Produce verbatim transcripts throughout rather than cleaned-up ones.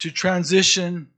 to transition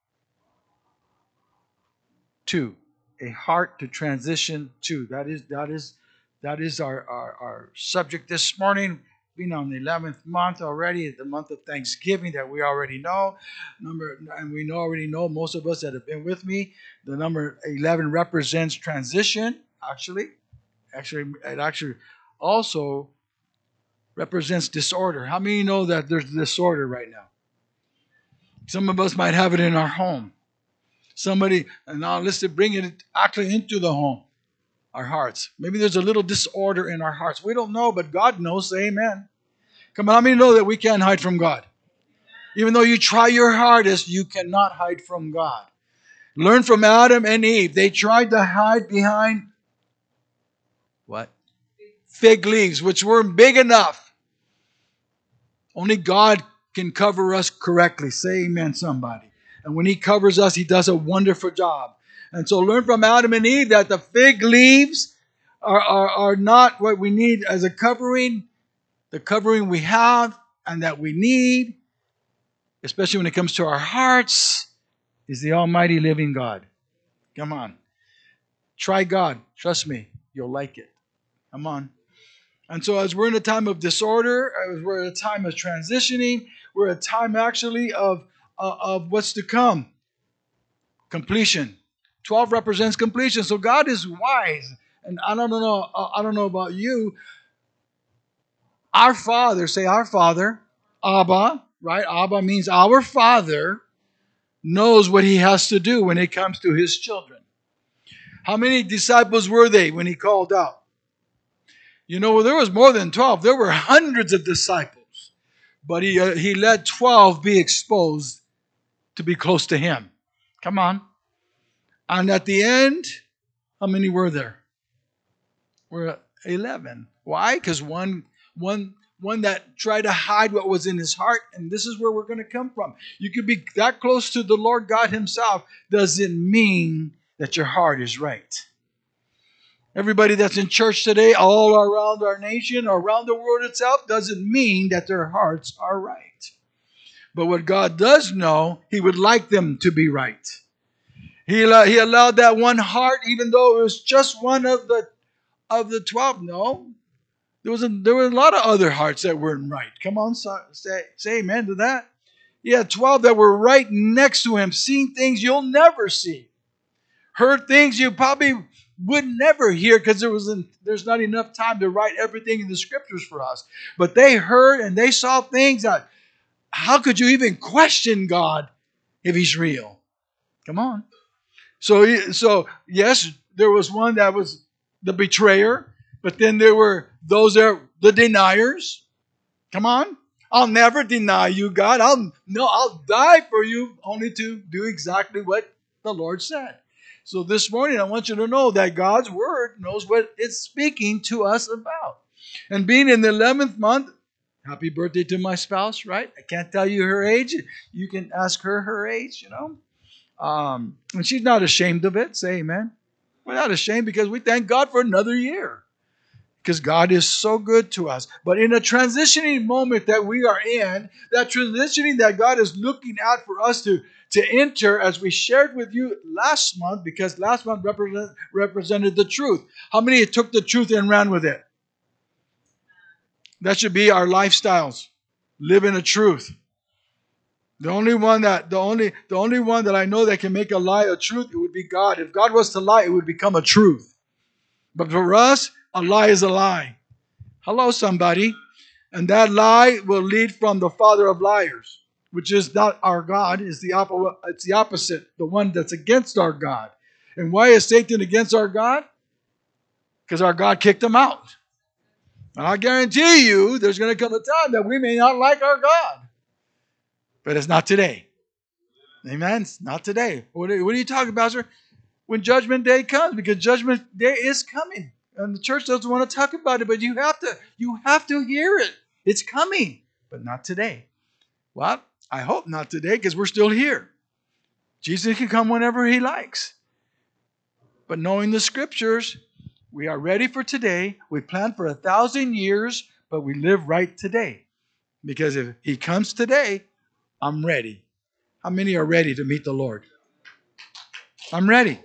to. A heart to transition to. That is that is that is our, our, our subject this morning. Being on the eleventh month already, the month of Thanksgiving that we already know. Number and we know already know most of us that have been with me. The number eleven represents transition. Actually, actually, it actually also represents disorder. How many know that there's disorder right now? Some of us might have it in our home. Somebody, and now let's bring it actually into the home, our hearts. Maybe there's a little disorder in our hearts. We don't know, but God knows. Say amen. Come on, how many know that we can't hide from God? Even though you try your hardest, you cannot hide from God. Learn from Adam and Eve. They tried to hide behind what? Fig leaves, which weren't big enough. Only God can cover us correctly. Say amen, somebody. And when He covers us, He does a wonderful job. And so learn from Adam and Eve that the fig leaves are, are, are not what we need as a covering. The covering we have and that we need, especially when it comes to our hearts, is the Almighty living God. Come on. Try God. Trust me. You'll like it. Come on. And so as we're in a time of disorder, as we're in a time of transitioning, we're in a time actually of Uh, of what's to come. Completion. twelve represents completion. So God is wise. And I don't know, I don't know about you. Our Father, say our Father, Abba, right? Abba means our Father knows what He has to do when it comes to His children. How many disciples were they when He called out? You know, there was more than twelve. There were hundreds of disciples. But He, uh, he let twelve be exposed to be close to Him. Come on. And at the end, how many were there? We're eleven. Why? Because one, one, one that tried to hide what was in his heart, and this is where we're going to come from. You could be that close to the Lord God Himself, doesn't mean that your heart is right. Everybody that's in church today, all around our nation, or around the world itself, doesn't mean that their hearts are right. But what God does know, He would like them to be right. He allowed, he allowed that one heart, even though it was just one of the of the twelve. No, there was a, there were a lot of other hearts that weren't right. Come on, say, say amen to that. He had twelve that were right next to Him, seeing things you'll never see, heard things you probably would never hear because there wasn't there's not enough time to write everything in the Scriptures for us. But they heard and they saw things that. How could you even question God if He's real? Come on. So, so yes, there was one that was the betrayer, but then there were those that the deniers. Come on. I'll never deny you, God. I'll no, I'll die for you only to do exactly what the Lord said. So this morning I want you to know that God's Word knows what it's speaking to us about. And being in the eleventh month, happy birthday to my spouse, right? I can't tell you her age. You can ask her her age, you know. Um, and she's not ashamed of it. Say amen. We're not ashamed because we thank God for another year. Because God is so good to us. But in a transitioning moment that we are in, that transitioning that God is looking at for us to, to enter, as we shared with you last month, because last month represent, represented the truth. How many took the truth and ran with it? That should be our lifestyles. Live in the truth. The only one that the only the only one that I know that can make a lie a truth, it would be God. If God was to lie, it would become a truth. But for us, a lie is a lie. Hello, somebody. And that lie will lead from the father of liars, which is not our God. It's the, op- it's the opposite, the one that's against our God. And why is Satan against our God? Because our God kicked him out. And I guarantee you there's going to come a time that we may not like our God. But it's not today. Amen? It's not today. What are, what are you talking about, sir? When Judgment Day comes, because Judgment Day is coming. And the church doesn't want to talk about it, but you have to, you have to hear it. It's coming, but not today. Well, I hope not today, because we're still here. Jesus can come whenever He likes. But knowing the Scriptures, we are ready for today. We plan for a thousand years, but we live right today. Because if He comes today, I'm ready. How many are ready to meet the Lord? I'm ready.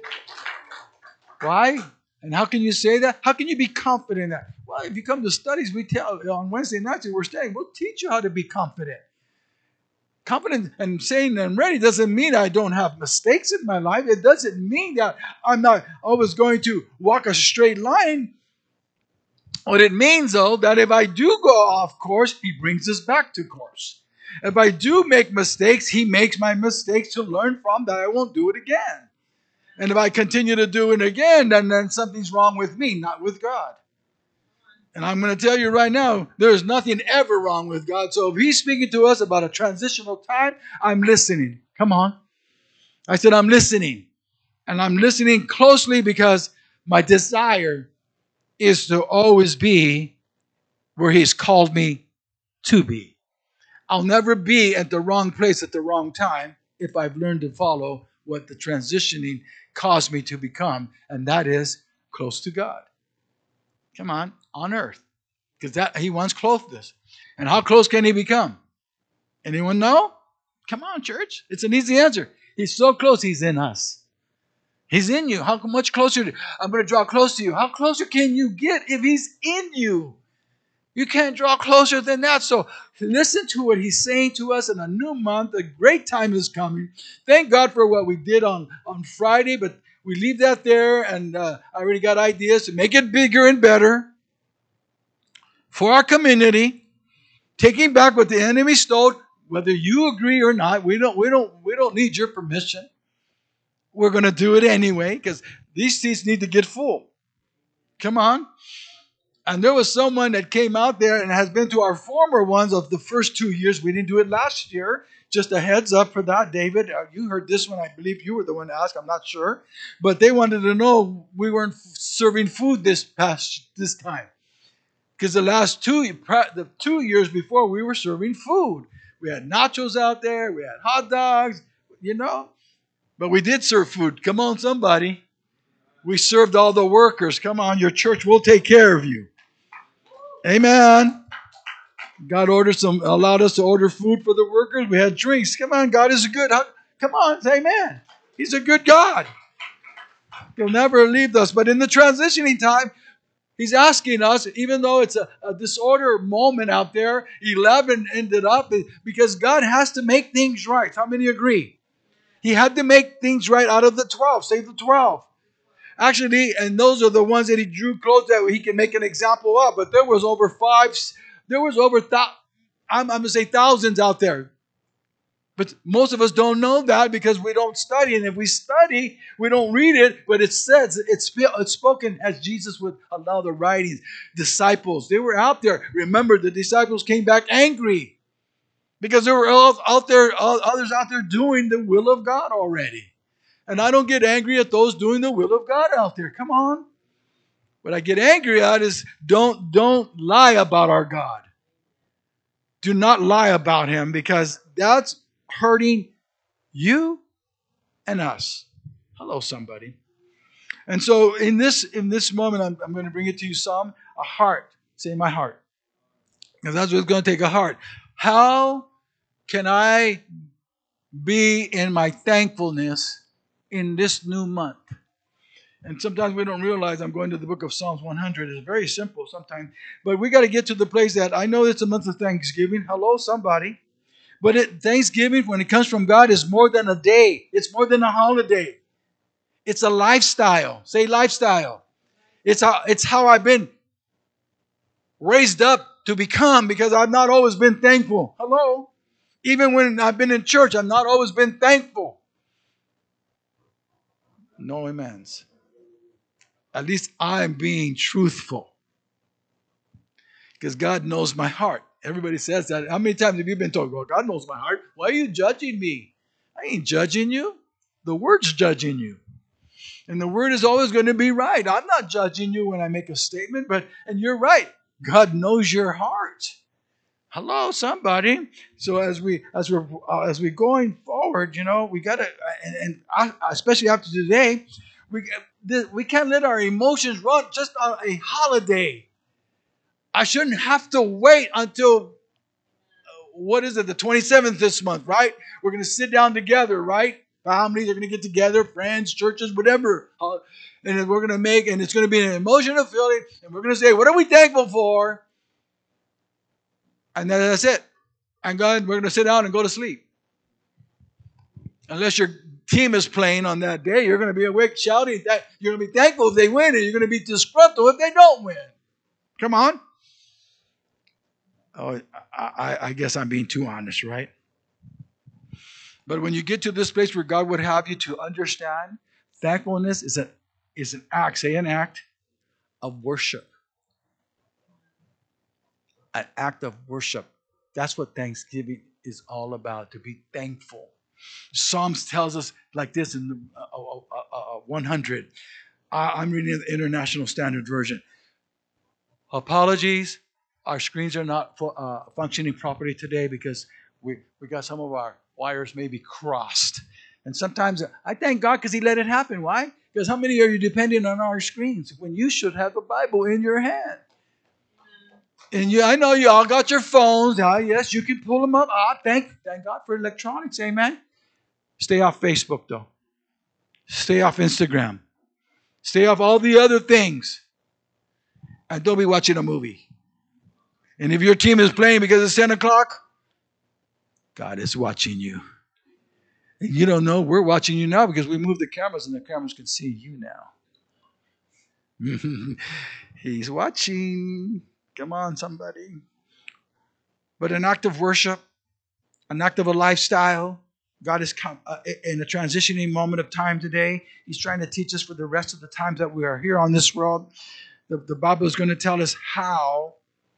Why? And how can you say that? How can you be confident in that? Well, if you come to studies, we tell on Wednesday nights we're staying, we'll teach you how to be confident. Confident and saying I'm ready doesn't mean I don't have mistakes in my life. It doesn't mean that I'm not always going to walk a straight line. What it means, though, that if I do go off course, He brings us back to course. If I do make mistakes, He makes my mistakes to learn from, that I won't do it again. And if I continue to do it again, then, then something's wrong with me, not with God. And I'm going to tell you right now, there's nothing ever wrong with God. So if He's speaking to us about a transitional time, I'm listening. Come on. I said, I'm listening. And I'm listening closely because my desire is to always be where He's called me to be. I'll never be at the wrong place at the wrong time if I've learned to follow what the transitioning caused me to become, and that is close to God. Come on, on earth. Because that He once clothed us. And how close can He become? Anyone know? Come on, church. It's an easy answer. He's so close, He's in us. He's in you. How much closer? I'm going to draw close to you. How closer can you get if He's in you? You can't draw closer than that. So listen to what He's saying to us in a new month. A great time is coming. Thank God for what we did on, on Friday, but we leave that there, and uh, I already got ideas to make it bigger and better for our community, taking back what the enemy stole. Whether you agree or not, we don't, we don't, we don't need your permission. We're going to do it anyway because these seats need to get full. Come on. And there was someone that came out there and has been to our former ones of the first two years. We didn't do it last year. Just a heads up for that, David. Uh, you heard this one. I believe you were the one to ask. I'm not sure. But they wanted to know we weren't serving food this past this time. Because the last two, the two years before, we were serving food. We had nachos out there. We had hot dogs, you know. But we did serve food. Come on, somebody. We served all the workers. Come on, your church will take care of you. Amen. God ordered some, allowed us to order food for the workers. We had drinks. Come on, God is a good. Come on, say amen. He's a good God. He'll never leave us. But in the transitioning time, He's asking us, even though it's a, a disorder moment out there, eleven ended up because God has to make things right. How many agree? He had to make things right out of the twelve. Say the twelve. Actually, and those are the ones that He drew close that He can make an example of. But there was over five, there was over, th- I'm, I'm going to say thousands out there. But most of us don't know that because we don't study. And if we study, we don't read it. But it says, it's, it's spoken as Jesus would allow the writings. Disciples, they were out there. Remember, the disciples came back angry because there were all out there, others out there doing the will of God already. And I don't get angry at those doing the will of God out there. Come on. What I get angry at is don't, don't lie about our God. Do not lie about Him because that's hurting you and us. Hello, somebody. And so in this, in this moment, I'm, I'm going to bring it to you some, a heart. Say my heart. Because that's what's going to take a heart. How can I be in my thankfulness in this new month? And sometimes we don't realize I'm going to the book of Psalms one hundred. It's very simple sometimes. But we got to get to the place that I know it's a month of Thanksgiving. Hello, somebody. But it, Thanksgiving, when it comes from God, is more than a day. It's more than a holiday. It's a lifestyle. Say lifestyle. It's how, it's how I've been raised up to become because I've not always been thankful. Hello. Even when I've been in church, I've not always been thankful. No amens. At least I'm being truthful. Because God knows my heart. Everybody says that. How many times have you been told, well, God knows my heart? Why are you judging me? I ain't judging you. The Word's judging you. And the Word is always going to be right. I'm not judging you when I make a statement, but and you're right. God knows your heart. Hello, somebody. So as we as we're uh, as we're going forward, you know, we gotta, and, and I, especially after today, we we can't let our emotions run just on a holiday. I shouldn't have to wait until what is it, the twenty-seventh this month, right? We're going to sit down together, right? Families are going to get together, friends, churches, whatever. Uh, and we're going to make, and it's going to be an emotional feeling, and we're going to say, what are we thankful for? And then that's it. And God, we're going to sit down and go to sleep. Unless your team is playing on that day, you're going to be awake shouting that you're going to be thankful if they win, and you're going to be disgruntled if they don't win. Come on. Oh, I, I guess I'm being too honest, right? But when you get to this place where God would have you to understand, thankfulness is, a, is an act, say an act of worship. An act of worship. That's what Thanksgiving is all about, to be thankful. Psalms tells us like this in the, uh, uh, uh, uh, one hundred. Uh, I'm reading the International Standard Version. Apologies. Our screens are not uh, functioning properly today because we, we got some of our wires maybe crossed. And sometimes I thank God because He let it happen. Why? Because how many are you depending on our screens when you should have the Bible in your hand? And you, I know you all got your phones. Ah, yes, you can pull them up. Ah, thank, thank God for electronics. Amen. Stay off Facebook, though. Stay off Instagram. Stay off all the other things. And don't be watching a movie. And if your team is playing because it's ten o'clock, God is watching you. And you don't know, we're watching you now because we moved the cameras and the cameras can see you now. He's watching. Come on, somebody. But an act of worship, an act of a lifestyle. God is come, uh, in a transitioning moment of time today. He's trying to teach us for the rest of the times that we are here on this world. The, the Bible is going to tell us how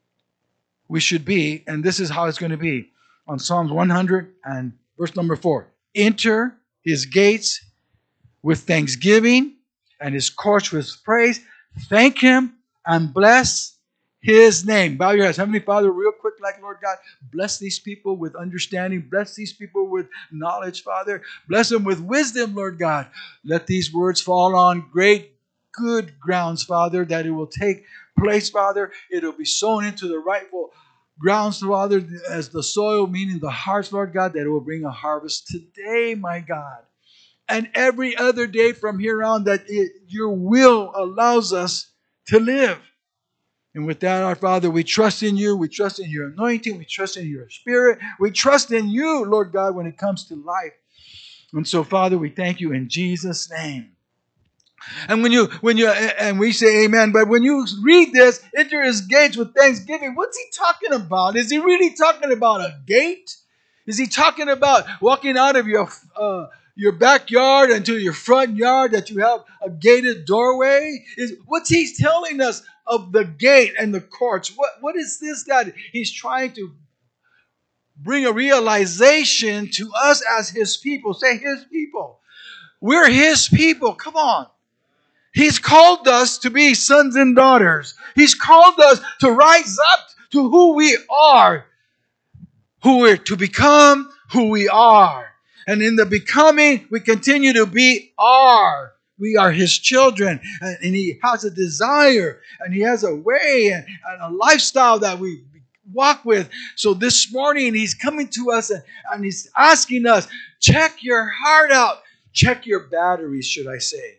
we should be, and this is how it's going to be. On Psalms one hundred and verse number four. Enter His gates with thanksgiving and His courts with praise. Thank Him and bless His name. Bow your heads. Heavenly Father, real quick, like Lord God, bless these people with understanding. Bless these people with knowledge, Father. Bless them with wisdom, Lord God. Let these words fall on great, good grounds, Father, that it will take place, Father. It will be sown into the rightful grounds, Father, as the soil, meaning the hearts, Lord God, that it will bring a harvest today, my God. And every other day from here on, that it, your will allows us to live. And with that, our Father, we trust in you. We trust in your anointing. We trust in your Spirit. We trust in you, Lord God, when it comes to life. And so, Father, we thank you in Jesus' name. And when you, when you, and we say amen, but when you read this, enter His gates with thanksgiving, what's He talking about? Is He really talking about a gate? Is He talking about walking out of your, uh, your backyard into your front yard, that you have a gated doorway? Is, what's He telling us of the gate and the courts? What, what is this that He's trying to bring a realization to us as His people? Say His people. We're His people. Come on. He's called us to be sons and daughters. He's called us to rise up to who we are, who we're to become, who we are. And in the becoming, we continue to be are. We are His children. And, and He has a desire, and He has a way and, and a lifestyle that we walk with. So this morning, He's coming to us and, and He's asking us, check your heart out. Check your batteries, should I say.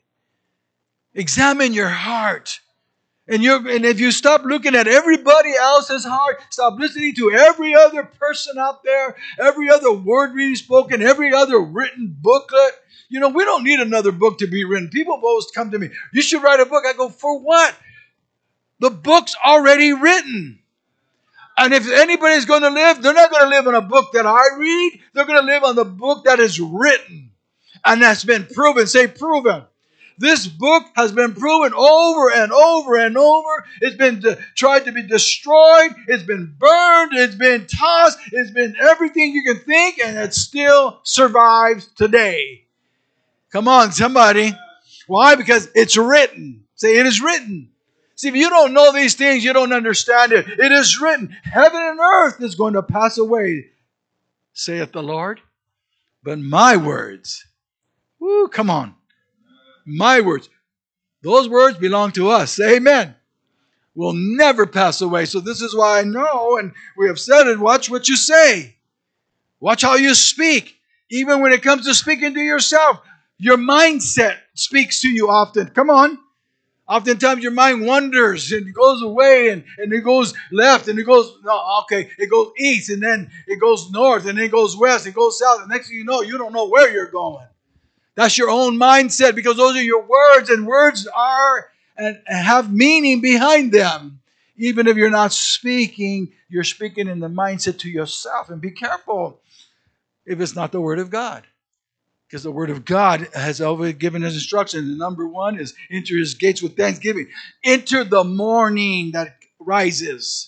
Examine your heart. And, you're, and if you stop looking at everybody else's heart, stop listening to every other person out there, every other word being spoken, every other written booklet. You know, we don't need another book to be written. People have always come to me, you should write a book. I go, for what? The book's already written. And if anybody's going to live, they're not going to live on a book that I read. They're going to live on the book that is written. And that's been proven. Say proven. This book has been proven over and over and over. It's been de- tried to be destroyed. It's been burned. It's been tossed. It's been everything you can think, and it still survives today. Come on, somebody. Why? Because it's written. Say, it is written. See, if you don't know these things, you don't understand it. It is written. Heaven and earth is going to pass away, saith the Lord. But my words, woo, come on. My words. Those words belong to us. Say amen. will never pass away. So this is why I know, and we have said it, watch what you say. Watch how you speak. Even when it comes to speaking to yourself, your mindset speaks to you often. Come on. Oftentimes your mind wanders and it goes away and, and it goes left and it goes, no, okay, it goes east and then it goes north and then it goes west, it goes south. And next thing you know, you don't know where you're going. That's your own mindset because those are your words, and words are and have meaning behind them. Even if you're not speaking, you're speaking in the mindset to yourself. And be careful if it's not the Word of God. Because the Word of God has always given us instruction. The number one is enter His gates with thanksgiving. Enter the morning that rises.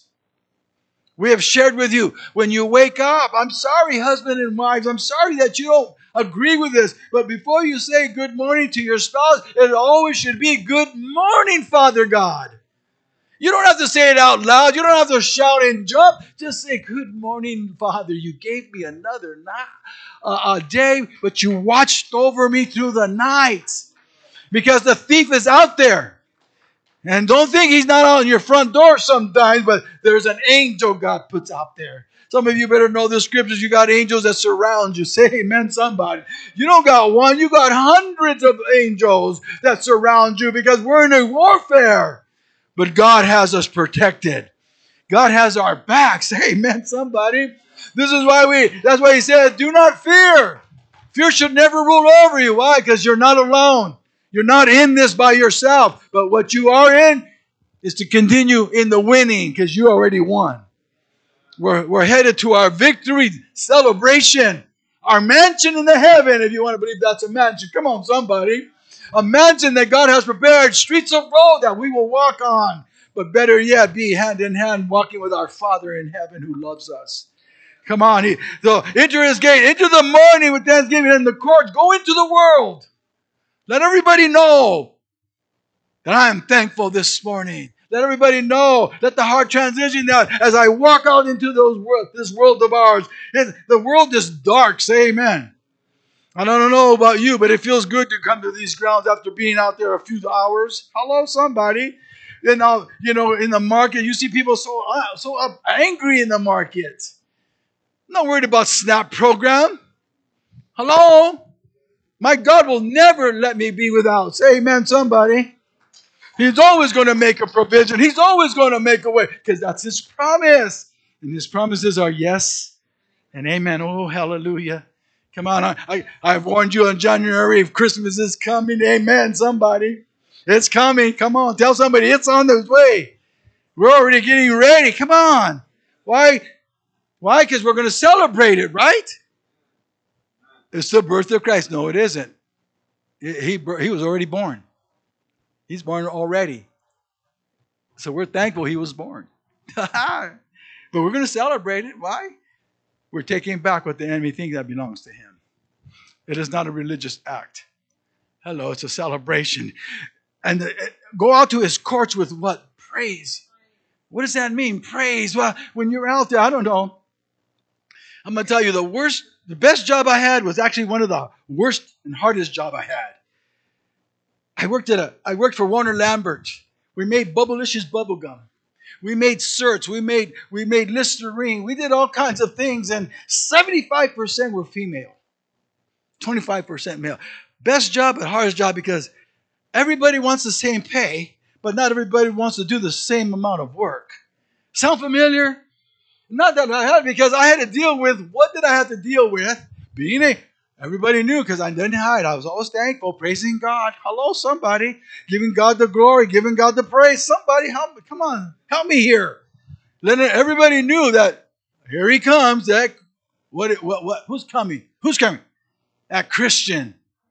We have shared with you, when you wake up, I'm sorry, husband and wives, I'm sorry that you don't agree with this, but before you say good morning to your spouse, it always should be good morning, Father God. You don't have to say it out loud. You don't have to shout and jump. Just say, good morning, Father. You gave me another night, uh, a day, but you watched over me through the night. Because the thief is out there. And don't think he's not on your front door sometimes, but there's an angel God puts out there. Some of you better know the scriptures. You got angels that surround you. Say amen, somebody. You don't got one. You got hundreds of angels that surround you because we're in a warfare. But God has us protected. God has our backs. Amen, somebody. This is why we, that's why he said, do not fear. Fear should never rule over you. Why? Because you're not alone. You're not in this by yourself. But what you are in is to continue in the winning because you already won. We're, we're headed to our victory celebration. Our mansion in the heaven, if you want to believe that's a mansion. Come on, somebody. A mansion that God has prepared, streets of gold that we will walk on. But better yet, be hand in hand walking with our Father in heaven who loves us. Come on. He, so enter His gate. Enter the morning with thanksgiving in the courts. Go into the world. Let everybody know that I am thankful this morning. Let everybody know. Let the heart transition that as I walk out into those world, this world of ours. It, the world is dark. Say amen. I don't know about you, but it feels good to come to these grounds after being out there a few hours. Hello, somebody. And now, you know, in the market, you see people so uh, so uh, angry in the market. I'm not worried about SNAP program. Hello? My God will never let me be without. Say amen, somebody. He's always going to make a provision. He's always going to make a way because that's His promise. And His promises are yes and amen. Oh, hallelujah. Come on. I, I, I've warned you in January if Christmas is coming. Amen, somebody. It's coming. Come on. Tell somebody it's on the way. We're already getting ready. Come on. Why? Why? Because we're going to celebrate it, right? It's the birth of Christ. No, it isn't. He, he, he was already born. He's born already. So we're thankful He was born. But we're going to celebrate it. Why? We're taking back what the enemy thinks that belongs to him. It is not a religious act. Hello, it's a celebration. And uh, go out to His courts with what? Praise. What does that mean? Praise. Well, when you're out there, I don't know. I'm going to tell you the worst, the best job I had was actually one of the worst and hardest job I had. I worked at a, I worked for Warner Lambert. We made Bubblicious bubble gum. We made certs. We made, we made Listerine. We did all kinds of things, and seventy-five percent were female. twenty-five percent male. Best job but hardest job because everybody wants the same pay, but not everybody wants to do the same amount of work. Sound familiar? Not that I had, because I had to deal with, what did I have to deal with? Being a, everybody knew because I didn't hide. I was always thankful, praising God. Hello, somebody. Giving God the glory, giving God the praise. Somebody help me. Come on, help me here. Let it, everybody knew that here He comes. That what, what, what, who's coming? Who's coming? That Christian.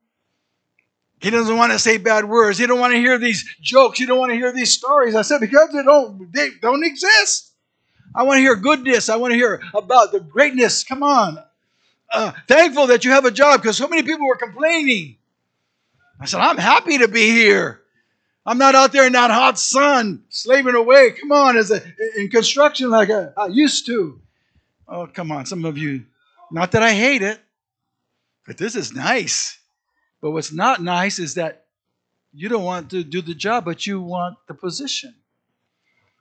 He doesn't want to say bad words. He don't want to hear these jokes. He don't want to hear these stories. I said, because they don't, they don't exist. I want to hear goodness. I want to hear about the greatness. Come on. Uh, thankful that you have a job because so many people were complaining. I said, I'm happy to be here. I'm not out there in that hot sun slaving away. Come on, as a, in construction like I, I used to. Oh, come on. Some of you, not that I hate it, but this is nice. But what's not nice is that you don't want to do the job, but you want the position.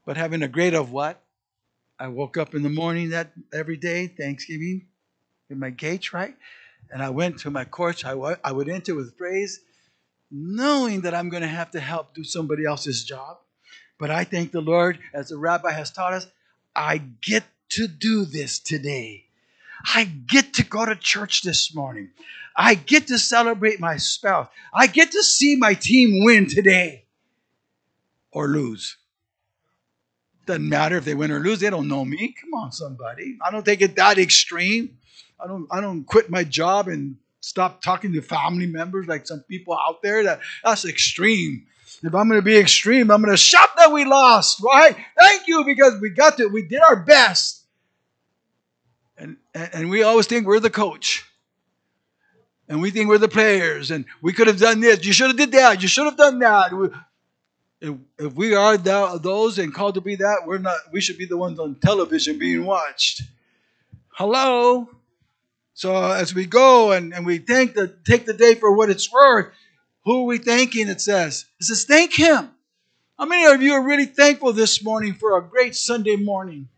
But having a grade of what? I woke up in the morning that every day, Thanksgiving, in my gates, right? And I went to my course. I, w- I would enter with praise, knowing that I'm going to have to help do somebody else's job. But I thank the Lord, as the rabbi has taught us, I get to do this today. I get to go to church this morning. I get to celebrate my spouse. I get to see my team win today or lose. Doesn't matter if they win or lose. They don't know me. Come on, somebody. I don't take it that extreme. I don't I don't quit my job and stop talking to family members like some people out there. That That's extreme. If I'm going to be extreme, I'm going to shout that we lost, right? Thank you, because we got to, we did our best. And, and, and we always think we're the coach. And we think we're the players. And we could have done this. You should have did that. You should have done that. We, if, if we are that, those and called to be that, we're not. We should be the ones on television being watched. Hello? So as we go and, and we thank the, take the day for what it's worth, who are we thanking, it says? It says, thank Him. How many of you are really thankful this morning for a great Sunday morning?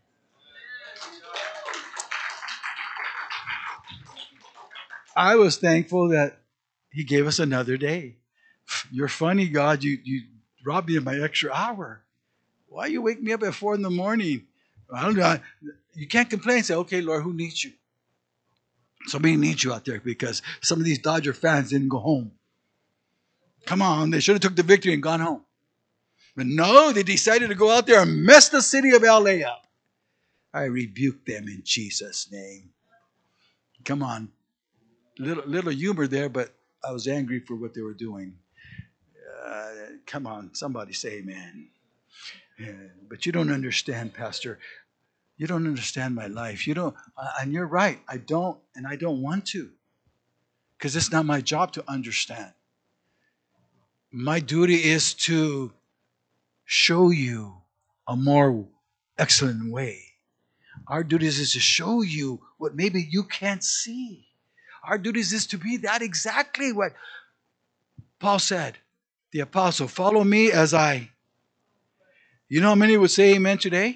I was thankful that He gave us another day. You're funny, God. You, you robbed me of my extra hour. Why you wake me up at four in the morning? I don't know. You can't complain. Say, okay, Lord, who needs you? Somebody needs you out there because some of these Dodger fans didn't go home. Come on, they should have took the victory and gone home. But no, they decided to go out there and mess the city of L A up. I rebuke them in Jesus' name. Come on. Little, little humor there, but I was angry for what they were doing. Uh, come on, somebody say amen. Yeah, but you don't understand, Pastor. You don't understand my life. You don't, uh, and you're right. I don't, and I don't want to, because it's not my job to understand. My duty is to show you a more excellent way. Our duty is to show you what maybe you can't see. Our duty is to be that exactly what Paul said, the apostle, follow me as I. You know how many would say amen today?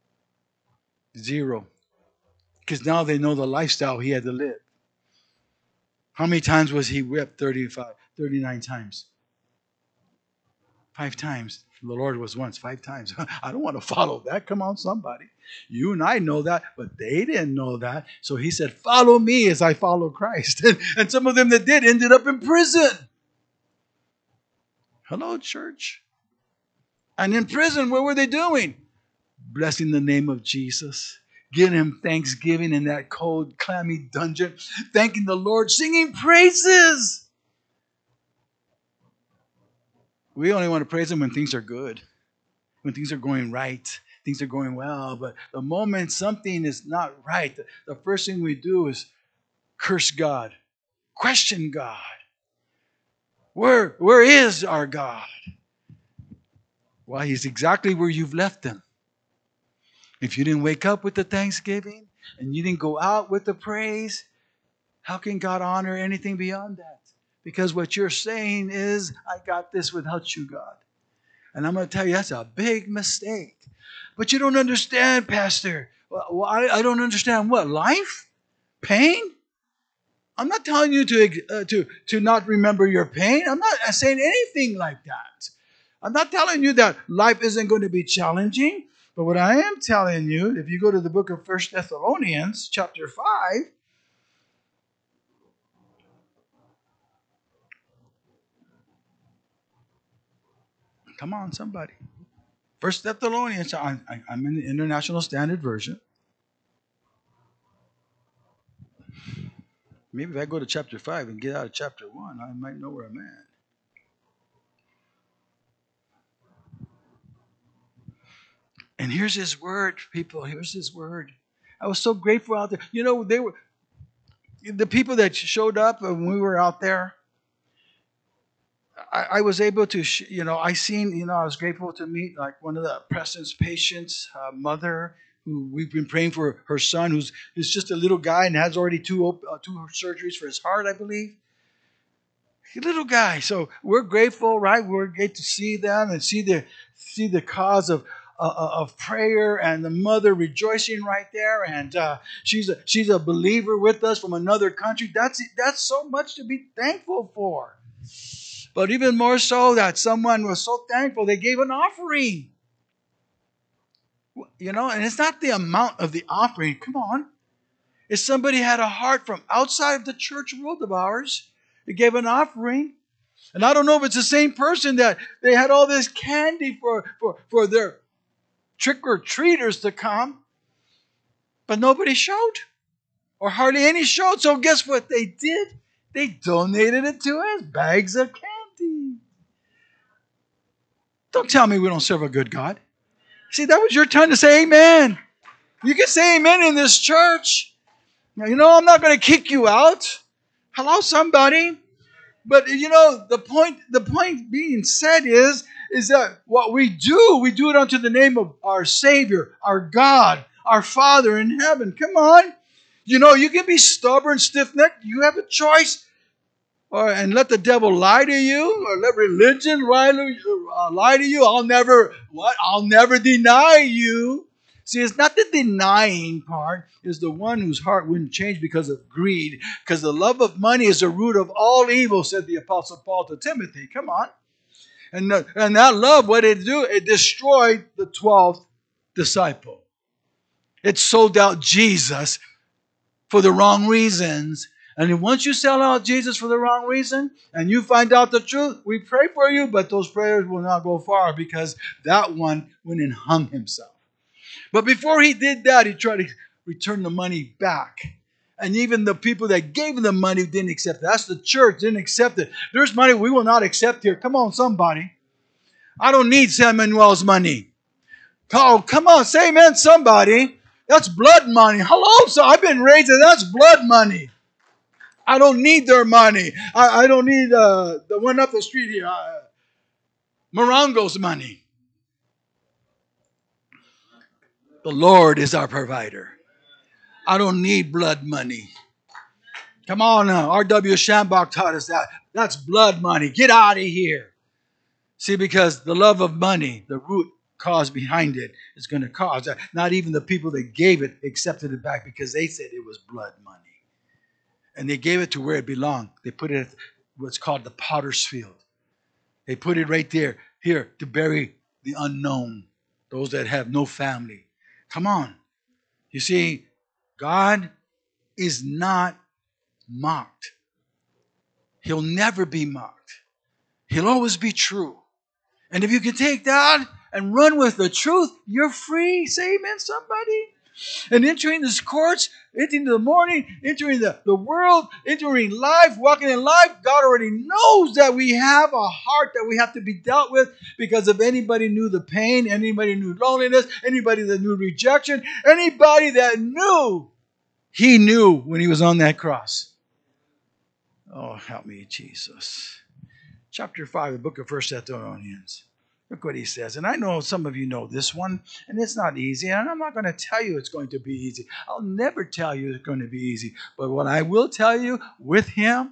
Zero. Because now they know the lifestyle he had to live. How many times was he whipped? thirty-five, thirty-nine times. Five times. The Lord was once, five times. I don't want to follow that. Come on, somebody. You and I know that, but they didn't know that. So he said, follow me as I follow Christ. And, and some of them that did ended up in prison. Hello, church. And in prison, what were they doing? Blessing the name of Jesus. Giving Him thanksgiving in that cold, clammy dungeon. Thanking the Lord, singing praises. We only want to praise Him when things are good. When things are going right. Things are going well. But the moment something is not right, the, the first thing we do is curse God. Question God. Where, where is our God? Well, He's exactly where you've left Him. If you didn't wake up with the thanksgiving and you didn't go out with the praise, how can God honor anything beyond that? Because what you're saying is, I got this without you, God. And I'm going to tell you, that's a big mistake. But you don't understand, Pastor. Well, I, I don't understand what? Life? Pain? I'm not telling you to, uh, to, to not remember your pain. I'm not saying anything like that. I'm not telling you that life isn't going to be challenging. But what I am telling you, if you go to the book of First Thessalonians, chapter five, come on, somebody. First Thessalonians, I'm in the International Standard Version. Maybe if I go to chapter five and get out of chapter one, I might know where I'm at. And here's His word, people. Here's His word. I was so grateful out there. You know, they were the people that showed up when we were out there. I, I was able to, sh- you know, I seen, you know, I was grateful to meet like one of the Preston's patients, uh, mother, who we've been praying for her son, who's who's just a little guy and has already two op- uh, two surgeries for his heart, I believe. A little guy. So we're grateful, right? We're great to see them and see the see the cause of uh, of prayer, and the mother rejoicing right there, and uh, she's a she's a believer with us from another country. That's that's so much to be thankful for. But even more so, that someone was so thankful they gave an offering. You know, and it's not the amount of the offering. Come on. If somebody had a heart from outside of the church world of ours, they gave an offering. And I don't know if it's the same person that they had all this candy for, for, for their trick-or-treaters to come, but nobody showed, or hardly any showed. So guess what they did? They donated it to us, bags of candy. Don't tell me we don't serve a good God. See, that was your time to say amen. You can say amen in this church. Now, you know, I'm not going to kick you out. Hello, somebody. But, you know, the point the point being said is, is that what we do, we do it unto the name of our Savior, our God, our Father in heaven. Come on. You know, you can be stubborn, stiff-necked. You have a choice. Or, and let the devil lie to you, or let religion lie to, uh, lie to you. I'll never, what? I'll never deny you. See, it's not the denying part. It's the one whose heart wouldn't change because of greed. Because the love of money is the root of all evil, said the Apostle Paul to Timothy. Come on. And, the, and that love, what did it do? It destroyed the twelfth disciple. It sold out Jesus for the wrong reasons. And once you sell out Jesus for the wrong reason, and you find out the truth, we pray for you, but those prayers will not go far, because that one went and hung himself. But before he did that, he tried to return the money back. And even the people that gave him the money didn't accept it. That's the church, didn't accept it. There's money we will not accept here. Come on, somebody. I don't need Samuel's money. Oh, come on, say amen, somebody. That's blood money. Hello, so I've been raised, that's blood money. I don't need their money. I, I don't need uh, the one up the street here, uh, Morongo's money. The Lord is our provider. I don't need blood money. Come on now. R W Shambach taught us that. That's blood money. Get out of here. See, because the love of money, the root cause behind it, is going to cause that. Not even the people that gave it accepted it back, because they said it was blood money. And they gave it to where it belonged. They put it at what's called the potter's field. They put it right there, here, to bury the unknown, those that have no family. Come on. You see, God is not mocked. He'll never be mocked. He'll always be true. And if you can take that and run with the truth, you're free. Say amen, somebody. And entering these courts, entering the morning, entering the, the world, entering life, walking in life, God already knows that we have a heart that we have to be dealt with, because if anybody knew the pain, anybody knew loneliness, anybody that knew rejection, anybody that knew, he knew when he was on that cross. Oh, help me, Jesus. Chapter five, the book of First Thessalonians. Look what he says. And I know some of you know this one, and it's not easy. And I'm not going to tell you it's going to be easy. I'll never tell you it's going to be easy. But what I will tell you, with him,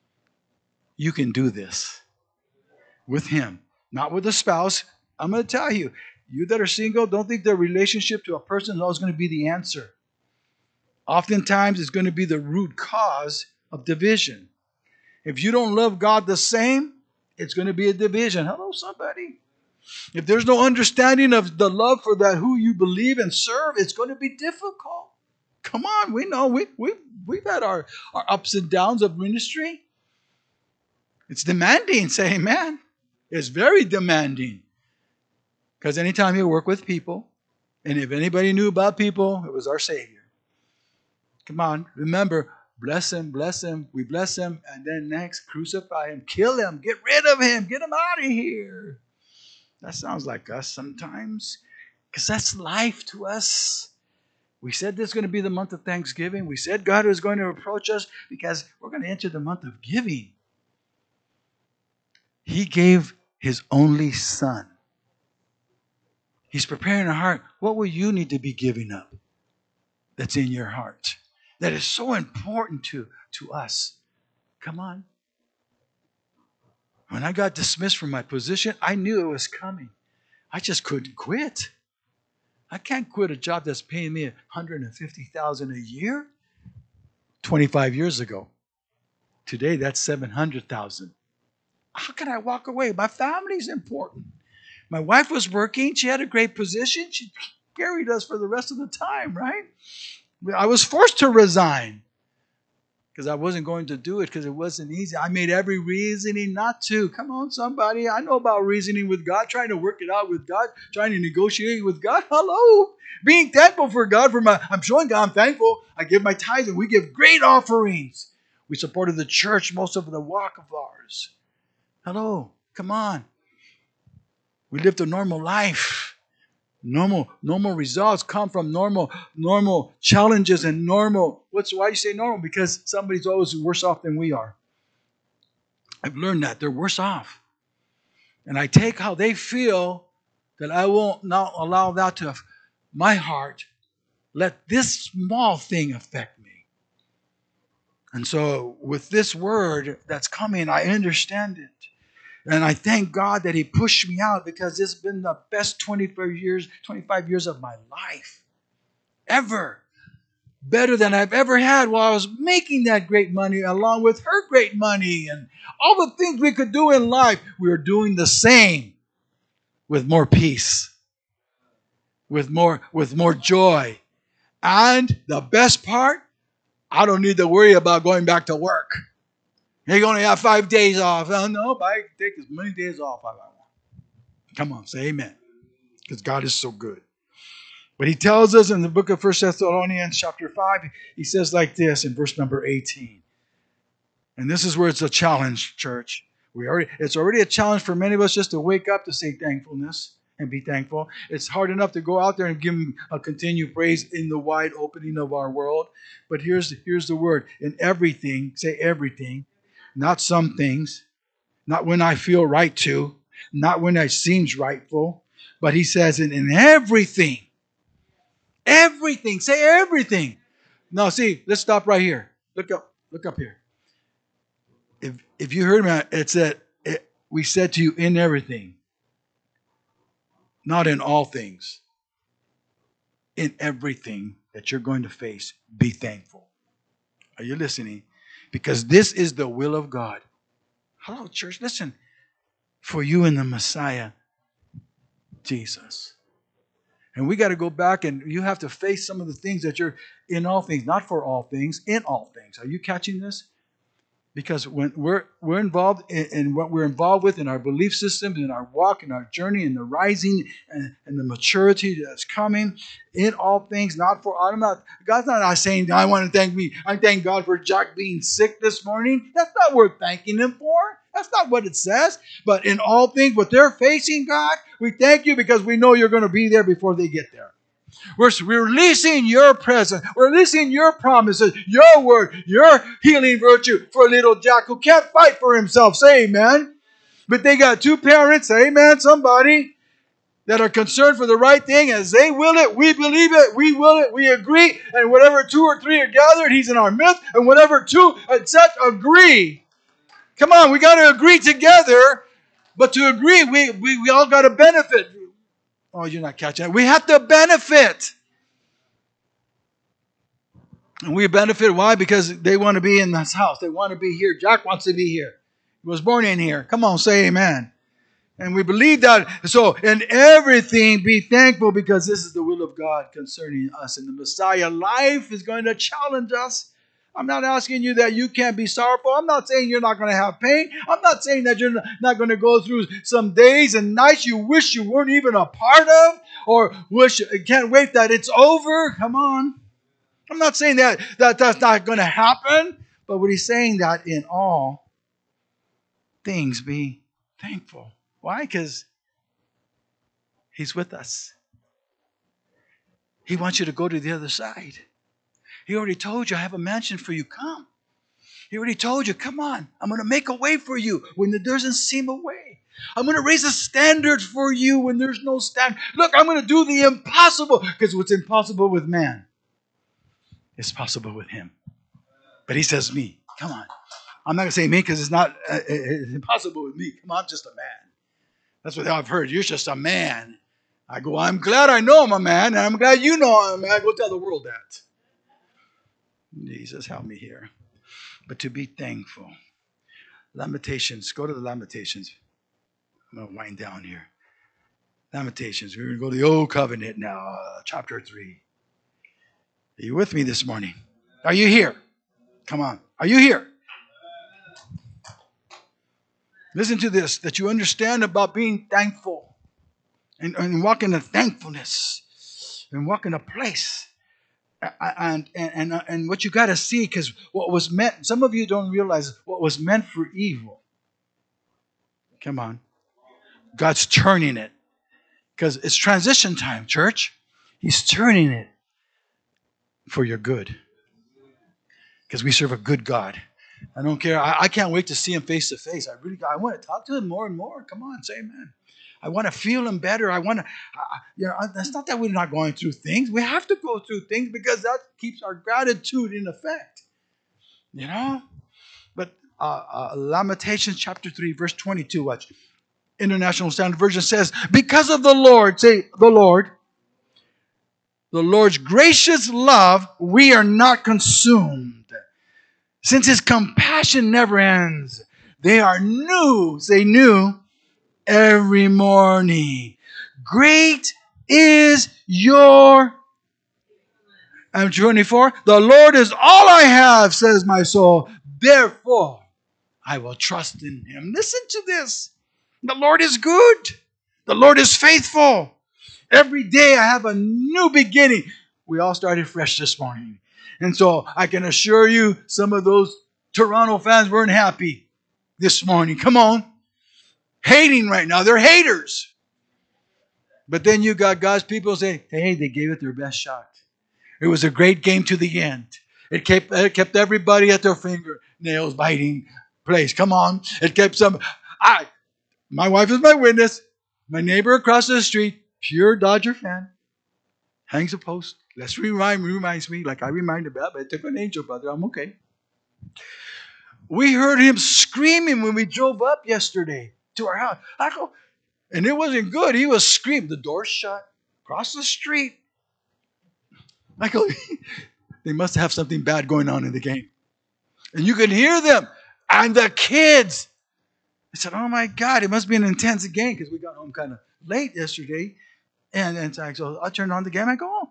you can do this. With him. Not with a spouse. I'm going to tell you, you that are single, don't think their relationship to a person is always going to be the answer. Oftentimes, it's going to be the root cause of division. If you don't love God the same, it's going to be a division. Hello, somebody. If there's no understanding of the love for that who you believe and serve, it's going to be difficult. Come on, we know. We, we, we've had our, our ups and downs of ministry. It's demanding, say amen. It's very demanding. Because anytime you work with people, and if anybody knew about people, it was our Savior. Come on, remember, bless him, bless him, we bless him, and then next, crucify him, kill him, get rid of him, get him out of here. That sounds like us sometimes, because that's life to us. We said this is going to be the month of Thanksgiving. We said God was going to approach us because we're going to enter the month of giving. He gave his only son. He's preparing our heart. What will you need to be giving up that's in your heart that is so important to, to us? Come on. When I got dismissed from my position, I knew it was coming. I just couldn't quit. I can't quit a job that's paying me one hundred fifty thousand dollars a year twenty-five years ago. Today, that's seven hundred thousand dollars. How can I walk away? My family's important. My wife was working. She had a great position. She carried us for the rest of the time, right? I was forced to resign because I wasn't going to do it because it wasn't easy. I made every reasoning not to. Come on, somebody. I know about reasoning with God, trying to work it out with God, trying to negotiate with God. Hello. Being thankful for God. For my, I'm showing God I'm thankful. I give my tithes and we give great offerings. We supported the church most of the walk of ours. Hello. Come on. We lived a normal life. Normal, normal results come from normal, normal challenges and normal. What's why you say normal? Because somebody's always worse off than we are. I've learned that they're worse off, and I take how they feel. That I won't not allow that to my heart. Let this small thing affect me. And so, with this word that's coming, I understand it. And I thank God that He pushed me out because it's been the best twenty-five years, twenty-five years of my life. Ever. Better than I've ever had while I was making that great money along with her great money. And all the things we could do in life, we are doing the same with more peace, with more, with more joy. And the best part, I don't need to worry about going back to work. You only have five days off. Oh, no, I can take as many days off as I want. Come on, say amen. Because God is so good. But He tells us in the book of First Thessalonians chapter five, He says like this in verse number eighteen. And this is where it's a challenge, church. We already It's already a challenge for many of us just to wake up to say thankfulness and be thankful. It's hard enough to go out there and give Him a continued praise in the wide opening of our world. But here's, here's the word. In everything, say everything. Not some things, not when I feel right to, not when it seems rightful, but He says in, in everything, everything, say everything. Now see, let's stop right here. Look up, look up here. If if you heard me, it said, it, we said to you in everything, not in all things. In everything that you're going to face, be thankful. Are you listening? Because this is the will of God. Hello, church. Listen. For you and the Messiah, Jesus. And we got to go back and you have to face some of the things that you're in all things, not for all things, in all things. Are you catching this? Because when we're we're involved in, in what we're involved with in our belief system, in our walk, in our journey, in the rising and, and the maturity that's coming, in all things, not for I'm not God's not saying I want to thank me. I thank God for Jack being sick this morning. That's not worth thanking Him for. That's not what it says. But in all things, what they're facing, God, we thank you because we know you're going to be there before they get there. We're releasing your presence. We're releasing your promises, your word, your healing virtue for little Jack who can't fight for himself. Say amen. But they got two parents, amen, somebody, that are concerned for the right thing. As they will it, we believe it, we will it, we agree. And whatever two or three are gathered, He's in our midst. And whatever two and such agree. Come on, we got to agree together. But to agree, we, we, we all got to benefit. Oh, you're not catching it. We have to benefit. And we benefit. Why? Because they want to be in this house. They want to be here. Jack wants to be here. He was born in here. Come on, say amen. And we believe that. So in everything, be thankful because this is the will of God concerning us. And the Messiah life is going to challenge us. I'm not asking you that you can't be sorrowful. I'm not saying you're not going to have pain. I'm not saying that you're not going to go through some days and nights you wish you weren't even a part of, or wish can't wait that it's over. Come on. I'm not saying that, that that's not going to happen, but what He's saying that in all things be thankful. Why? Because He's with us. He wants you to go to the other side. He already told you, I have a mansion for you. Come. He already told you, come on. I'm going to make a way for you when there doesn't seem a way. I'm going to raise a standard for you when there's no standard. Look, I'm going to do the impossible because what's impossible with man is possible with Him. But He says me. Come on. I'm not going to say me because it's not uh, it's impossible with me. Come on, I'm just a man. That's what I've heard. You're just a man. I go, I'm glad I know I'm a man, and I'm glad you know I'm a man. Go tell the world that. Jesus, help me here. But to be thankful. Lamentations. Go to the Lamentations. I'm going to wind down here. Lamentations. We're going to go to the Old Covenant now, uh, chapter three. Are you with me this morning? Are you here? Come on. Are you here? Listen to this, that you understand about being thankful and, and walk in a thankfulness and walk in a place. And, and, and, and what you got to see, because what was meant, some of you don't realize what was meant for evil. Come on. God's turning it. Because it's transition time, church. He's turning it for your good. Because we serve a good God. I don't care. I, I can't wait to see him face to face. I really I want to talk to him more and more. Come on, say amen. I want to feel him better. I want to, uh, you know, it's not that we're not going through things. We have to go through things because that keeps our gratitude in effect. You know? But uh, uh, Lamentations chapter three, verse twenty-two, watch. International Standard Version says, because of the Lord, say the Lord, the Lord's gracious love, we are not consumed. Since his compassion never ends. They are new, say new, every morning. Great is your, I'm twenty-four, the Lord is all I have, says my soul. Therefore, I will trust in him. Listen to this. The Lord is good. The Lord is faithful. Every day I have a new beginning. We all started fresh this morning. And so I can assure you some of those Toronto fans weren't happy this morning. Come on. Hating right now. They're haters. But then you got God's people saying, hey, they gave it their best shot. It was a great game to the end. It kept, it kept everybody at their fingernails biting place. Come on. It kept some... I, my wife is my witness. My neighbor across the street, pure Dodger fan, hangs a post. Let's remind reminds me, like I reminded about, but I took an angel, brother. I'm okay. We heard him screaming when we drove up yesterday to our house. I go, and it wasn't good. He was screaming. The door shut across the street. I go, they must have something bad going on in the game. And you can hear them. And the kids. I said, oh my God, it must be an intense game because we got home kind of late yesterday. And, and so, I, so I turned on the game. I go, oh,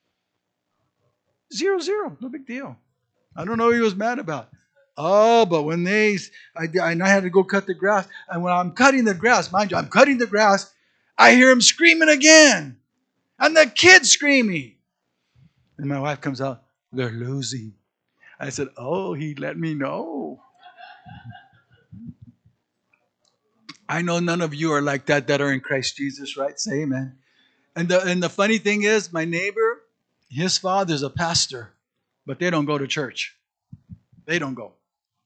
zero, zero. No big deal. I don't know what he was mad about. Oh, but when they, I, I had to go cut the grass. And when I'm cutting the grass, mind you, I'm cutting the grass, I hear him screaming again. And the kid's screaming. And my wife comes out, they're losing. I said, oh, he let me know. I know none of you are like that that are in Christ Jesus, right? Say amen. And the, and the funny thing is, my neighbor, his father's a pastor, but they don't go to church. They don't go.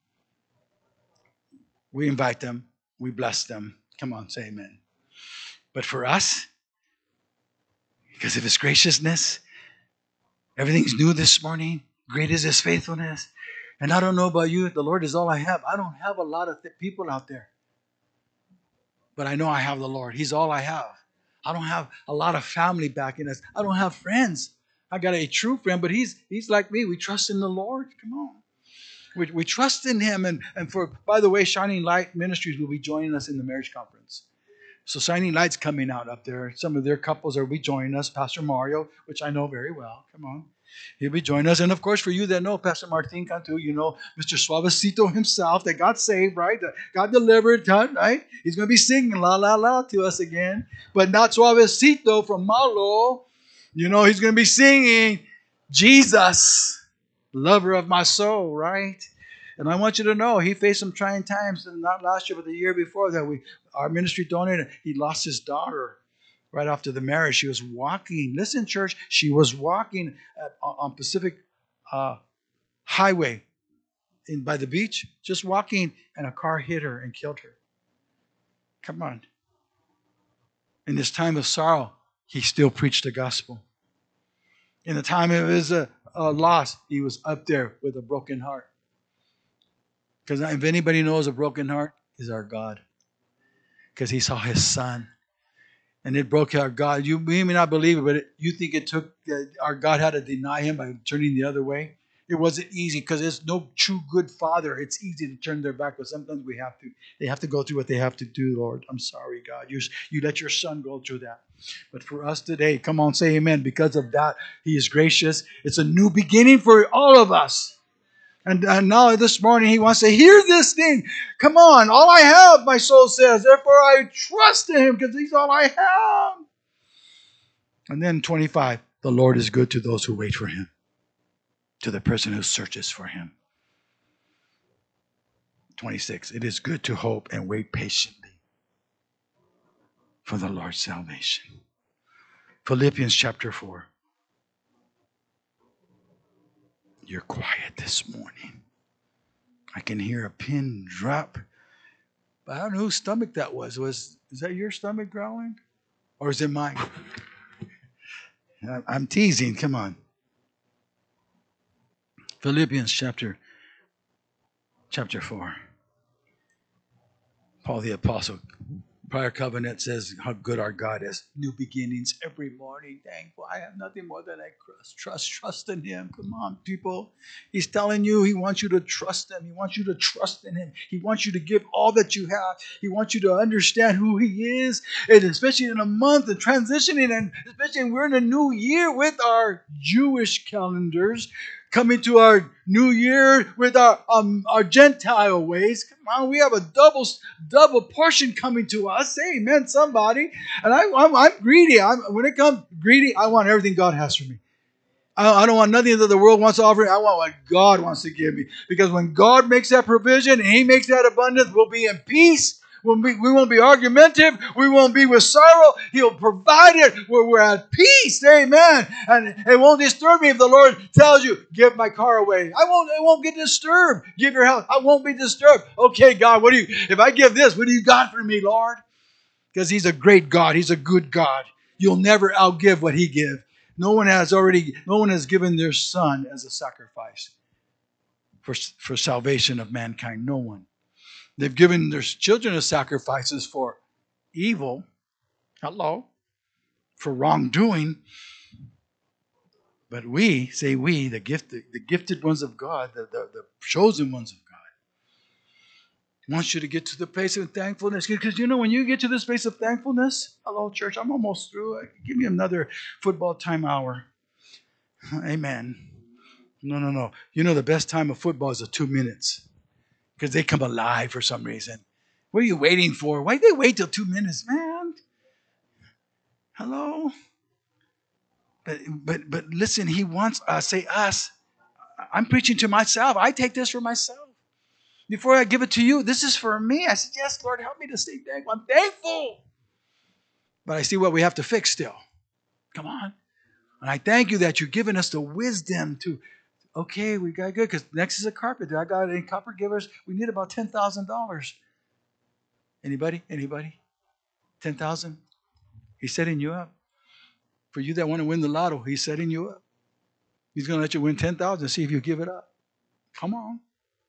We invite them. We bless them. Come on, say amen. But for us, because of his graciousness, everything's new this morning. Great is his faithfulness. And I don't know about you, the Lord is all I have. I don't have a lot of th- people out there. But I know I have the Lord. He's all I have. I don't have a lot of family backing us. I don't have friends. I got a true friend, but he's he's like me. We trust in the Lord. Come on. We, we trust in him. And, and for, by the way, Shining Light Ministries will be joining us in the marriage conference. So Shining Light's coming out up there. Some of their couples will be joining us. Pastor Mario, which I know very well. Come on. He'll be joining us. And of course, for you that know Pastor Martin Cantu, you know Mister Suavecito himself that got saved, right? That got delivered, right? He's going to be singing la, la, la to us again. But not Suavecito from Malo. You know, he's going to be singing Jesus, lover of my soul, right? And I want you to know he faced some trying times, and not last year, but the year before that. We, our ministry donated. He lost his daughter right after the marriage. She was walking. Listen, church, she was walking at, on Pacific uh, Highway in, by the beach, just walking, and a car hit her and killed her. Come on. In this time of sorrow, he still preached the gospel. In the time of his uh, uh, loss, he was up there with a broken heart. Because if anybody knows a broken heart, is our God. Because he saw his son. And it broke our God. You may not believe it, but it, you think it took, uh, our God had to deny him by turning the other way. It wasn't easy because there's no true good father. It's easy to turn their back, but sometimes we have to. They have to go through what they have to do, Lord. I'm sorry, God. You, you let your son go through that. But for us today, come on, say amen. Because of that, he is gracious. It's a new beginning for all of us. And, and now this morning he wants to hear this thing. Come on, all I have, my soul says. Therefore I trust in him because he's all I have. And then twenty-five, the Lord is good to those who wait for him, to the person who searches for him. twenty-six, it is good to hope and wait patiently for the Lord's salvation. Philippians chapter four. You're quiet this morning. I can hear a pin drop. But I don't know whose stomach that was. Was is that your stomach growling? Or is it mine? I'm teasing. Come on. Philippians chapter, chapter four. Paul the Apostle. Prior covenant says how good our God is. New beginnings every morning. Thankful. I have nothing more than I trust. Trust, trust in him. Come on, people. He's telling you he wants you to trust him. He wants you to trust in him. He wants you to give all that you have. He wants you to understand who he is. And especially in a month of transitioning, and especially we're in a new year with our Jewish calendars. Coming to our new year with our um, our Gentile ways. Come on, we have a double double portion coming to us. Amen, somebody. And I, I'm, I'm greedy. I'm, when it comes greedy, I want everything God has for me. I, I don't want nothing that the world wants to offer. I want what God wants to give me. Because when God makes that provision and he makes that abundance, we'll be in peace. We'll be, we won't be argumentative. We won't be with sorrow. He'll provide it where we're at peace. Amen. And it won't disturb me if the Lord tells you, give my car away. I won't, I won't get disturbed. Give your house. I won't be disturbed. Okay, God, what do you, if I give this, what do you got for me, Lord? Because he's a great God. He's a good God. You'll never outgive what he gives. No one has already, no one has given their son as a sacrifice for, for salvation of mankind. No one. They've given their children as sacrifices for evil. Hello. For wrongdoing. But we, say we, the gifted, the gifted ones of God, the, the, the chosen ones of God, wants you to get to the place of thankfulness. Because you know, when you get to this place of thankfulness, hello, church, I'm almost through. Give me another football time hour. Amen. No, no, no. You know, the best time of football is the two minutes. Because they come alive for some reason. What are you waiting for? Why did they wait till two minutes, man? Hello? But but but listen, he wants us, say us. I'm preaching to myself. I take this for myself. Before I give it to you, this is for me. I said, yes, Lord, help me to stay thankful. I'm thankful. But I see what we have to fix still. Come on. And I thank you that you've given us the wisdom to, okay, we got good, because next is a carpenter. I got any copper givers. We need about ten thousand dollars. Anybody? Anybody? ten thousand dollars? He's setting you up. For you that want to win the lotto, he's setting you up. He's going to let you win ten thousand dollars and see if you give it up. Come on.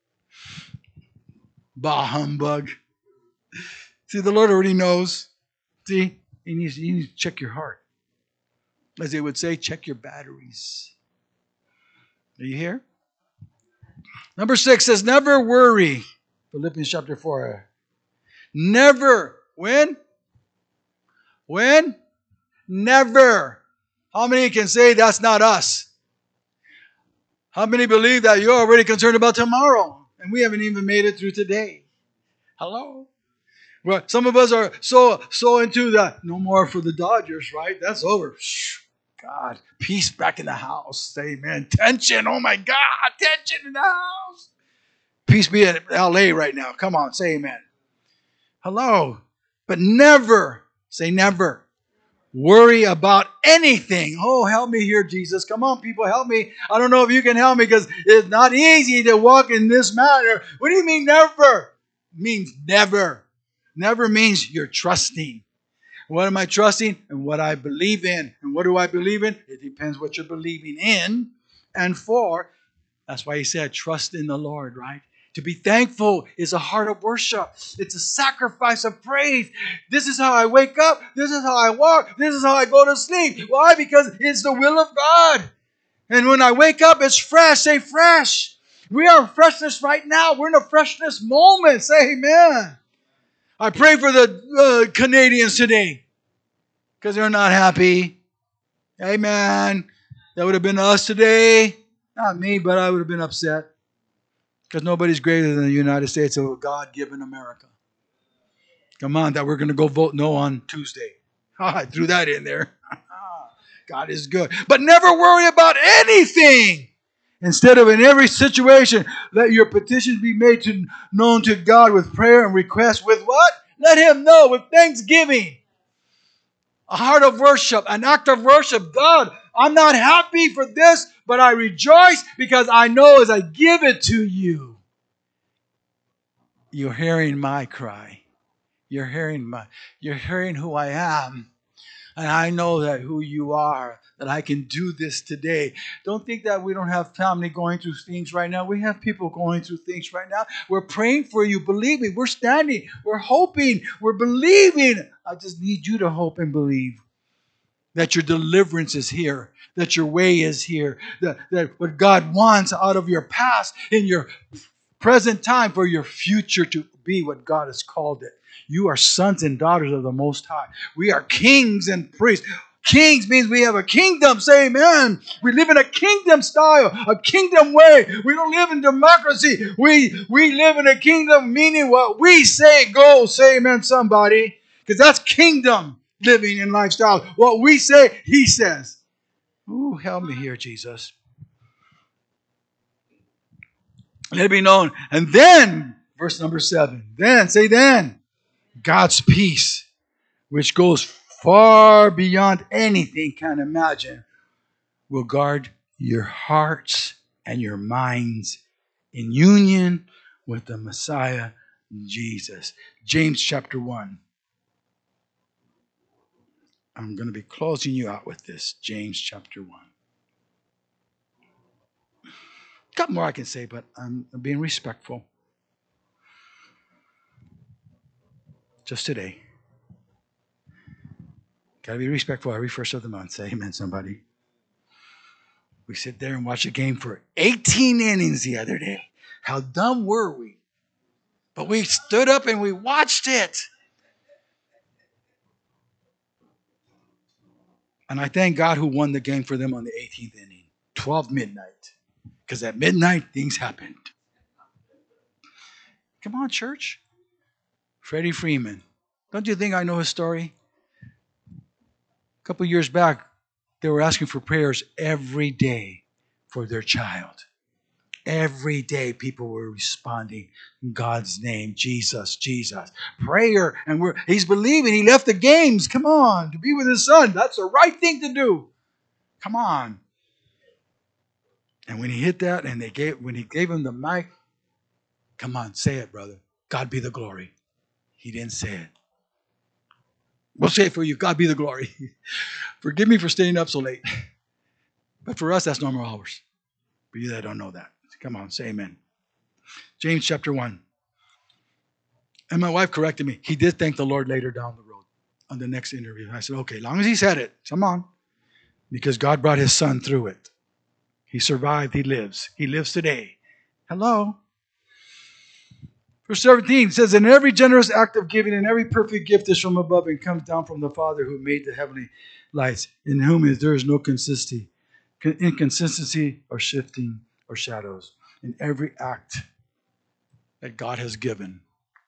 Bah humbug. See, the Lord already knows. See, he needs, he needs to check your heart. As they would say, check your batteries. Are you here? Number six says, never worry. Philippians chapter four. Never. When? When? Never. How many can say that's not us? How many believe that you're already concerned about tomorrow and we haven't even made it through today? Hello? Well, some of us are so so into that. No more for the Dodgers, right? That's over. God, peace back in the house. Amen. Tension. Oh my God, tension in the house. Peace be in L A right now. Come on, say amen. Hello. But never, say never, worry about anything. Oh, help me here, Jesus. Come on, people, help me. I don't know if you can help me because it's not easy to walk in this manner. What do you mean never? It means never. Never means you're trusting. What am I trusting? And what I believe in. And what do I believe in? It depends what you're believing in and for. That's why he said, trust in the Lord, right? To be thankful is a heart of worship. It's a sacrifice of praise. This is how I wake up. This is how I walk. This is how I go to sleep. Why? Because it's the will of God. And when I wake up, it's fresh. Say fresh. We are in freshness right now. We're in a freshness moment. Say amen. I pray for the uh, Canadians today because they're not happy. Amen. That would have been us today. Not me, but I would have been upset. Because nobody's greater than the United States of a God-given America. Come on, that we're going to go vote no on Tuesday. I threw that in there. God is good. But never worry about anything. Instead of in every situation, let your petitions be made to, known to God with prayer and request with what? Let Him know with thanksgiving. A heart of worship, an act of worship. God, I'm not happy for this, but I rejoice because I know as I give it to you, you're hearing my cry. You're hearing my, you're hearing who I am. And I know that who you are, that I can do this today. Don't think that we don't have family going through things right now. We have people going through things right now. We're praying for you. Believe me. We're standing. We're hoping. We're believing. I just need you to hope and believe that your deliverance is here, that your way is here, that, that what God wants out of your past in your present time for your future to be what God has called it. You are sons and daughters of the Most High. We are kings and priests. Kings means we have a kingdom. Say amen. We live in a kingdom style, a kingdom way. We don't live in democracy. We, we live in a kingdom, meaning what we say goes. Say amen, somebody. Because that's kingdom living and lifestyle. What we say, He says. Ooh, help me here, Jesus. Let it be known. And then, verse number seven. Then, say then. God's peace, which goes far beyond anything can imagine, will guard your hearts and your minds in union with the Messiah, Jesus. James chapter one. I'm going to be closing you out with this. James chapter one. Got more I can say, but I'm being respectful. Just today. Got to be respectful every first of the month. Say amen, somebody. We sit there and watch a game for eighteen innings the other day. How dumb were we? But we stood up and we watched it. And I thank God who won the game for them on the eighteenth inning. twelve midnight. Because at midnight, things happened. Come on, church. Freddie Freeman. Don't you think I know his story? A couple years back, they were asking for prayers every day for their child. Every day people were responding in God's name, Jesus, Jesus. Prayer, and we're he's believing. He left the games, come on, to be with his son. That's the right thing to do. Come on. And when he hit that and they gave when he gave him the mic, come on, say it, brother. God be the glory. He didn't say it. We'll say it for you. God be the glory. Forgive me for staying up so late. But for us, that's normal hours. For you that don't know that. Come on, say amen. James chapter one. And my wife corrected me. He did thank the Lord later down the road on the next interview. I said, okay, as long as he said it, come on. Because God brought his son through it. He survived. He lives. He lives today. Hello. Verse seventeen says, and every generous act of giving and every perfect gift is from above and comes down from the Father who made the heavenly lights, in whom is, there is no consistency, inconsistency or shifting or shadows. In every act that God has given.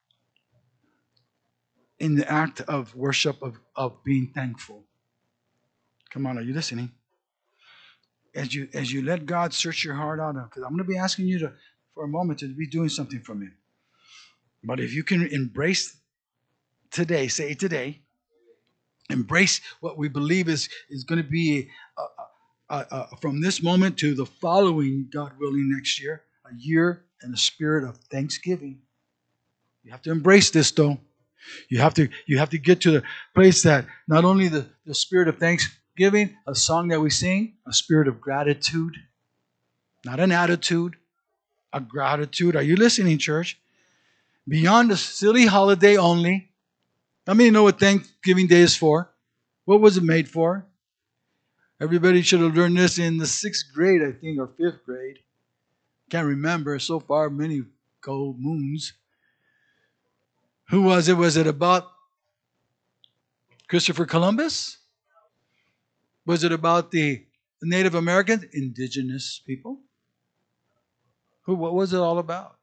In the act of worship, of, of being thankful. Come on, are you listening? As you as you let God search your heart out, because I'm going to be asking you to, for a moment, to be doing something for me. But if you can embrace today, say today, embrace what we believe is, is going to be uh, uh, uh, from this moment to the following, God willing, next year, a year in the spirit of thanksgiving. You have to embrace this, though. You have to you have to get to the place that not only the, the spirit of thanksgiving, a song that we sing, a spirit of gratitude, not an attitude, a gratitude. Are you listening, church? Beyond the silly holiday only. How many know what Thanksgiving Day is for? What was it made for? Everybody should have learned this in the sixth grade, I think, or fifth grade. Can't remember. So far, many cold moons. Who was it? Was it about Christopher Columbus? Was it about the Native Americans? Indigenous people? Who? What was it all about?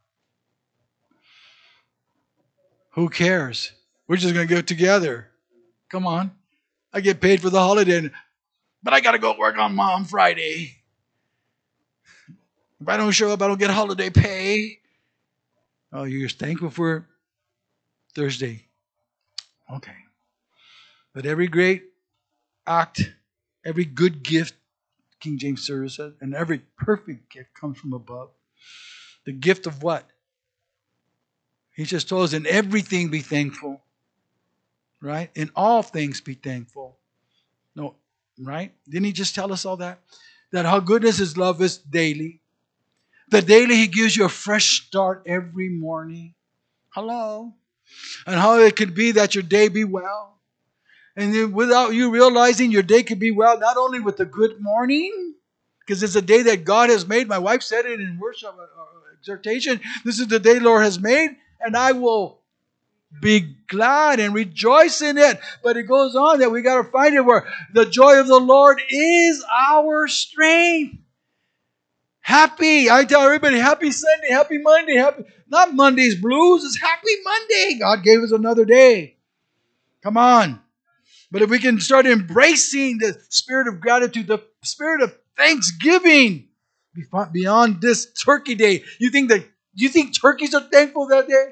Who cares? We're just going to get together. Come on. I get paid for the holiday, but I got to go work on Mom Friday. If I don't show up, I don't get holiday pay. Oh, you're thankful for Thursday. Okay. But every great act, every good gift, King James Service said, and every perfect gift comes from above. The gift of what? He just told us in everything be thankful. Right? In all things be thankful. No, right? Didn't he just tell us all that? That how goodness his love is daily. That daily he gives you a fresh start every morning. Hello? And how it could be that your day be well. And then without you realizing your day could be well, not only with a good morning, because it's a day that God has made. My wife said it in worship uh, exhortation. This is the day the Lord has made, and I will be glad and rejoice in it. But it goes on that we got to find it where the joy of the Lord is our strength. Happy. I tell everybody, happy Sunday, happy Monday, happy. Not Monday's blues. It's happy Monday. God gave us another day. Come on. But if we can start embracing the spirit of gratitude, the spirit of thanksgiving beyond this turkey day. You think that you think turkeys are thankful that day?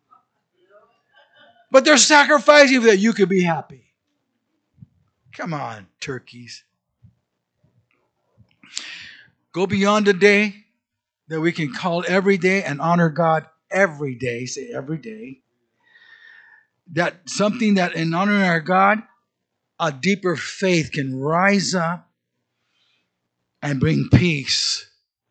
But they're sacrificing that you could be happy. Come on, turkeys. Go beyond the day that we can call every day and honor God every day. Say every day. That something that in honoring our God, a deeper faith can rise up and bring peace.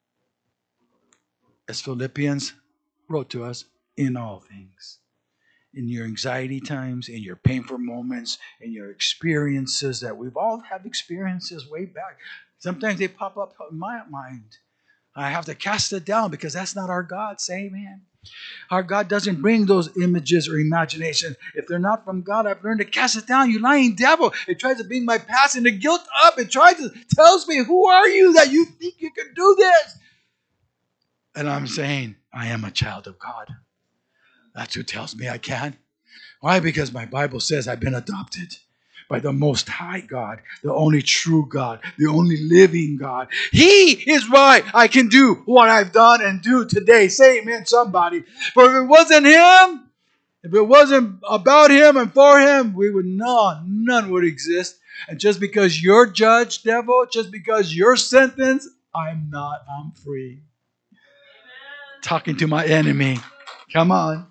As Philippians wrote to us, in all things. In your anxiety times, in your painful moments, in your experiences that we've all had experiences way back. Sometimes they pop up in my mind. I have to cast it down because that's not our God. Say amen. Our God doesn't bring those images or imaginations. If they're not from God, I've learned to cast it down. You lying devil. It tries to bring my past and the guilt up. It tries to tells me, who are you that you think you can do this? And I'm saying, I am a child of God. That's who tells me I can. Why? Because my Bible says I've been adopted by the Most High God, the only true God, the only living God. He is why I can do what I've done and do today. Say amen, somebody. For if it wasn't Him, if it wasn't about Him and for Him, we would not, none would exist. And just because you're judged, devil, just because you're sentenced, I'm not, I'm free. Talking to my enemy. Come on.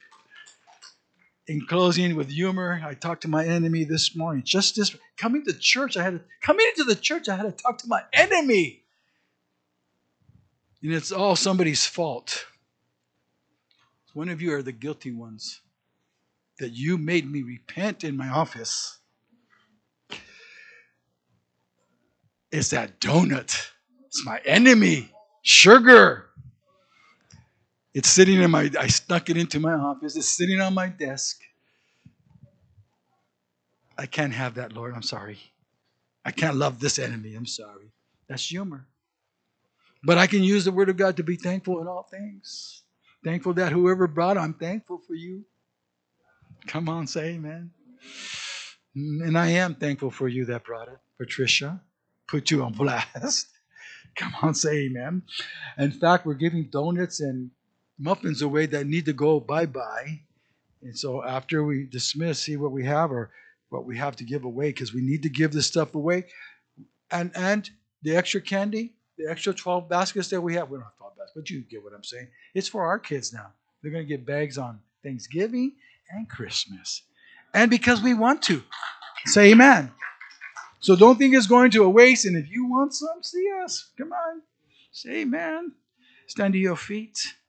In closing with humor, I talked to my enemy this morning. Just this coming to church, I had to coming into the church, I had to talk to my enemy. And it's all somebody's fault. One of you are the guilty ones. That you made me repent in my office. It's that donut. It's my enemy. Sugar. It's sitting in my, I snuck it into my office. It's sitting on my desk. I can't have that, Lord. I'm sorry. I can't love this enemy. I'm sorry. That's humor. But I can use the word of God to be thankful in all things. Thankful that whoever brought it, I'm thankful for you. Come on, say amen. And I am thankful for you that brought it. Patricia, put you on blast. Come on, say amen. In fact, we're giving donuts and muffins away that need to go bye-bye. And so after we dismiss, see what we have or what we have to give away, because we need to give this stuff away. And and the extra candy, the extra twelve baskets that we have, we don't have twelve baskets, but you get what I'm saying. It's for our kids now. They're going to get bags on Thanksgiving and Christmas. And because we want to. Say amen. So don't think it's going to a waste. And if you want some, see us. Come on. Say amen. Stand to your feet.